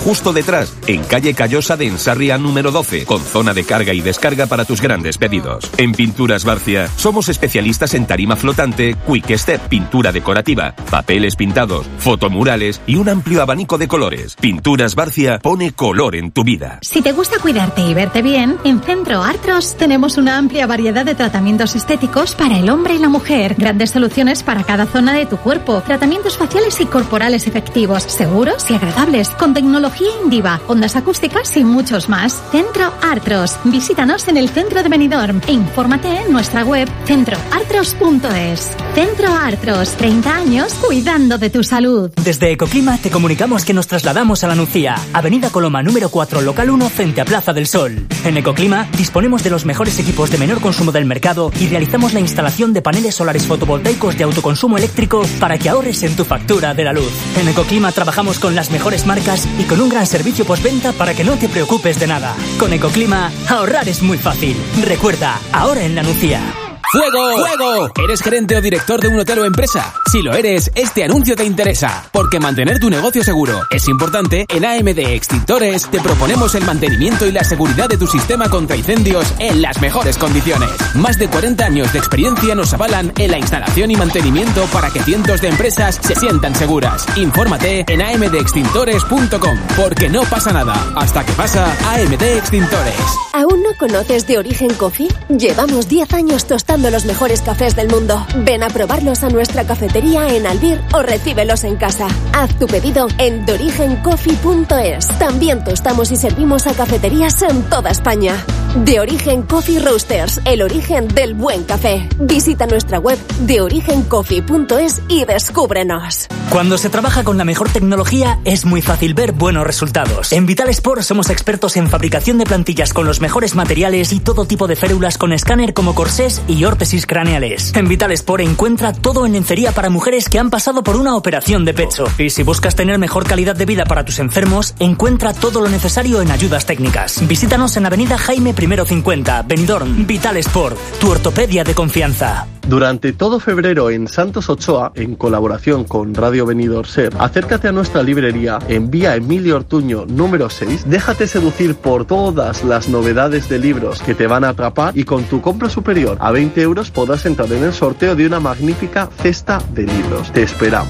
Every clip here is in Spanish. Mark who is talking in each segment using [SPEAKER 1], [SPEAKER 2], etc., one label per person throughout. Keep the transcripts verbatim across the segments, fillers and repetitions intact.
[SPEAKER 1] justo detrás, en calle Callosa de Ensarria número doce, con zona de carga y descarga para tus grandes pedidos. En Pinturas Barcia somos especialistas en tarima flotante, quick step, pintura decorativa, papeles pintados, fotomurales y un amplio abanico de colores. Pinturas Barcia pone color en tu vida.
[SPEAKER 2] Si te gusta cuidarte y verte bien, en Centro Artros tenemos una amplia variedad de tratamientos estéticos para el hombre y la mujer. Grandes soluciones para cada zona de tu cuerpo. Tratamientos faciales y corporales efectivos, seguros y agradables, con tecnología Indiva, ondas acústicas y muchos más. Centro Artros. Visítanos en el centro de Benidorm e infórmate en nuestra web centro artros punto es. Centro Artros, treinta años cuidando de tu salud.
[SPEAKER 3] Desde Ecoclima te comunicamos que nos trasladamos a La Nucía, Avenida Coloma número cuatro, local uno, frente a Plaza del Sol. En Ecoclima disponemos de los mejores equipos de menor consumo del mercado y realizamos la instalación de paneles solares fotovoltaicos de autoconsumo eléctrico para que ahorres en tu factura de la luz. En Ecoclima trabajamos con las mejores marcas y con un gran servicio postventa para que no te preocupes de nada. Con Ecoclima, ahorrar es muy fácil. Recuerda, ahora en La Nucía.
[SPEAKER 4] ¡Fuego! ¡Fuego! ¿Eres gerente o director de un hotel o empresa? Si lo eres, este anuncio te interesa, porque mantener tu negocio seguro es importante. En A M D Extintores te proponemos el mantenimiento y la seguridad de tu sistema contra incendios en las mejores condiciones. Más de cuarenta años de experiencia nos avalan en la instalación y mantenimiento para que cientos de empresas se sientan seguras. Infórmate en a m d extintores punto com, porque no pasa nada hasta que pasa. A M D Extintores.
[SPEAKER 5] ¿Aún no conoces De Origen Coffee? Llevamos diez años tostando los mejores cafés del mundo. Ven a probarlos a nuestra cafetería en Albir o recíbelos en casa. Haz tu pedido en de origen coffee punto es. También tostamos y servimos a cafeterías en toda España. De Origen Coffee Roasters, el origen del buen café. Visita nuestra web de origen coffee punto es y descúbrenos.
[SPEAKER 3] Cuando se trabaja con la mejor tecnología es muy fácil ver buenos resultados. En Vital Sport somos expertos en fabricación de plantillas con los mejores materiales y todo tipo de férulas con escáner como corsés y órtesis craneales. En Vital Sport encuentra todo en lencería para mujeres que han pasado por una operación de pecho. Y si buscas tener mejor calidad de vida para tus enfermos, encuentra todo lo necesario en ayudas técnicas. Visítanos en Avenida Jaime Primero cincuenta, Benidorm. Vital Sport, tu ortopedia de confianza.
[SPEAKER 6] Durante todo febrero en Santos Ochoa, en colaboración con Radio Benidorm Ser, acércate a nuestra librería en Vía Emilio Ortuño número seis, déjate seducir por todas las novedades de libros que te van a atrapar y con tu compra superior a veinte euros podrás entrar en el sorteo de una magnífica cesta de libros. Te esperamos.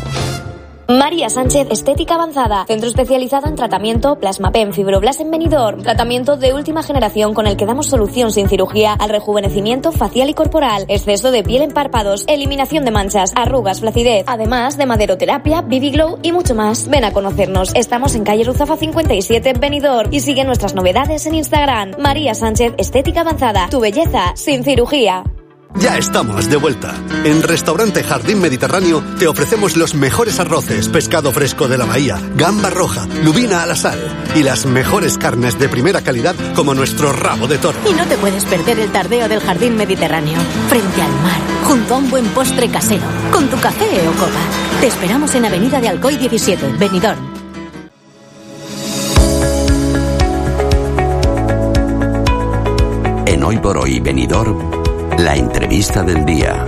[SPEAKER 7] María Sánchez, Estética Avanzada, centro especializado en tratamiento Plasmapen, Fibroblas en Benidorm, tratamiento de última generación con el que damos solución sin cirugía al rejuvenecimiento facial y corporal, exceso de piel en párpados, eliminación de manchas, arrugas, flacidez, además de maderoterapia, B B Glow y mucho más. Ven a conocernos, estamos en calle Ruzafa cincuenta y siete en Benidorm y sigue nuestras novedades en Instagram. María Sánchez, Estética Avanzada, tu belleza sin cirugía.
[SPEAKER 8] Ya estamos de vuelta. En Restaurante Jardín Mediterráneo te ofrecemos los mejores arroces, pescado fresco de la bahía, gamba roja, lubina a la sal y las mejores carnes de primera calidad como nuestro rabo de toro.
[SPEAKER 9] Y no te puedes perder el tardeo del Jardín Mediterráneo, frente al mar, junto a un buen postre casero, con tu café o copa. Te esperamos en Avenida de Alcoy diecisiete, Benidorm.
[SPEAKER 10] En Hoy por Hoy Benidorm, la entrevista del día.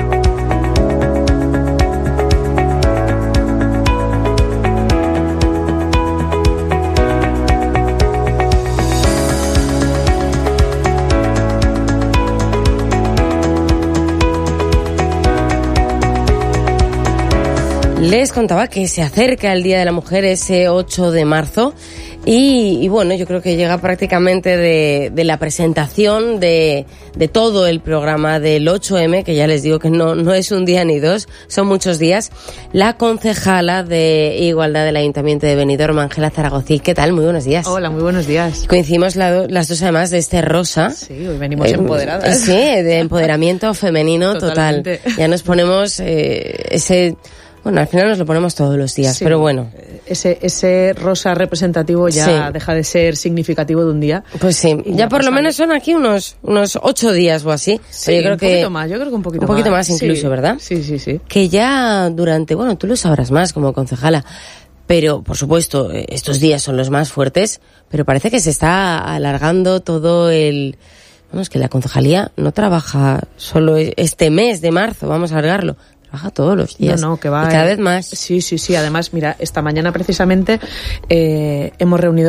[SPEAKER 11] Les contaba que se acerca el Día de la Mujer, ese ocho de marzo, y, y bueno, yo creo que llega prácticamente de, de la presentación de, de todo el programa del ocho eme, que ya les digo que no, no es un día ni dos, son muchos días. La concejala de Igualdad del Ayuntamiento de Benidorm, Ángela Zaragozí. ¿Qué tal? Muy buenos días.
[SPEAKER 12] Hola, muy buenos días.
[SPEAKER 11] Coincidimos la, las dos además de este rosa.
[SPEAKER 12] Sí, hoy venimos
[SPEAKER 11] eh,
[SPEAKER 12] empoderadas.
[SPEAKER 11] Sí, de empoderamiento femenino total. Ya nos ponemos eh, ese... Bueno, al final nos lo ponemos todos los días, sí, pero bueno.
[SPEAKER 12] Ese ese rosa representativo ya sí. deja de ser significativo de un día.
[SPEAKER 11] Pues sí, ya por lo menos son aquí unos unos ocho días o así.
[SPEAKER 12] Sí, pero yo creo un que poquito más, yo creo que un poquito más.
[SPEAKER 11] Un poquito más, más incluso,
[SPEAKER 12] sí.
[SPEAKER 11] ¿verdad?
[SPEAKER 12] Sí, sí, sí.
[SPEAKER 11] Que ya durante, bueno, tú lo sabrás más como concejala, pero por supuesto estos días son los más fuertes, pero parece que se está alargando todo el... Bueno, es que la concejalía no trabaja solo este mes de marzo, vamos a alargarlo. Trabaja todos los días.
[SPEAKER 12] No, no, que va.
[SPEAKER 11] Y cada vez más.
[SPEAKER 12] Sí, sí, sí. Además, mira, esta mañana precisamente eh, hemos reunido